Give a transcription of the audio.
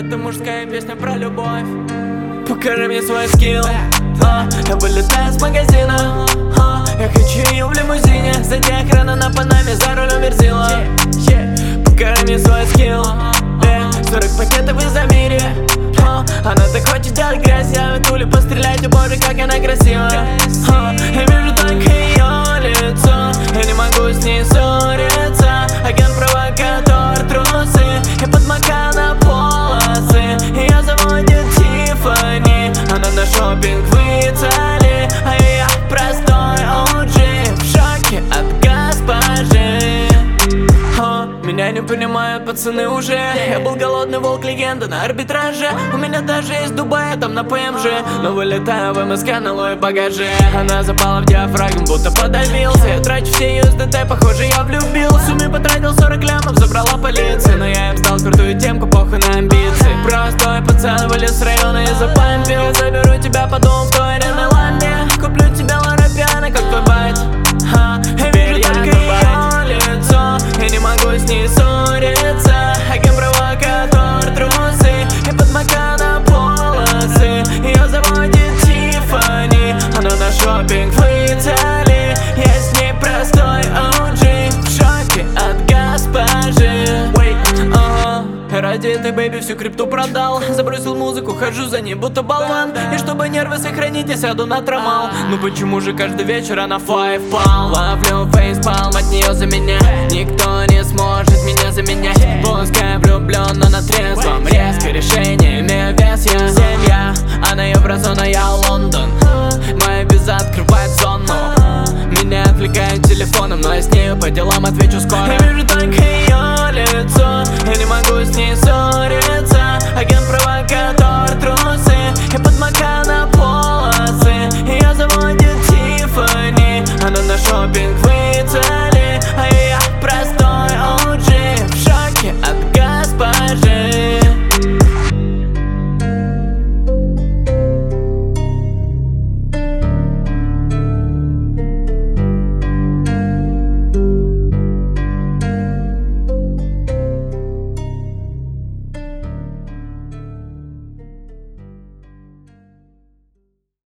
Это мужская песня про любовь. Покажи мне свой скилл. Я вылетаю с магазина. Я хочу ее в лимузине. Сзади охрана на панаме, за рулем верзила. Покажи мне свой скилл. 40 пакетов из Амири. Она так хочет делать грязь. Я в Туле пострелять, о боже, как она красива. Я вижу только ее лицо. Я не могу с ней ссориться. Агент-провокатор, трусы. Я под мака на полосы. Ее заводит Тиффани. Она на шопинг в Италии. А я простой OG, в шоке от госпожи. Меня не понимают пацаны уже. Я был голодный волк, легенда на арбитраже. У меня даже есть Дубай, там на ПМЖ. Но вылетаю в МСК на лой багаже. Она запала в диафрагму, будто подавился. Я трачу все USDT, похоже я влюбился. В сумме потратил 40 лямов, забрала полиция. Но я им сдал крутую темку, похуй на амбиции. Простой пацан вылез с района из-за пампи. Я заберу тебя по дому в той арене ламбе. Куплю тебе Лора Пиано, как твой байт. Я вижу только ее лицо. Я не могу с ней ссориться. Агент-провокатор, трусы. И под мака на полосы. Ее заводит Тиффани. Она на шопинг в Италии. Я с ней простой OG, в шоке от госпожи. Ради этой бэйби всю крипту продал. Забросил музыку, хожу за ней будто болван. И чтобы нервы сохранить, я сяду на трамал. Ну почему же каждый вечер она файвпал? Ловлю фейспалм от нее за меня. Никто не сможет меня заменять. Пускай влюблен, но на трезвом.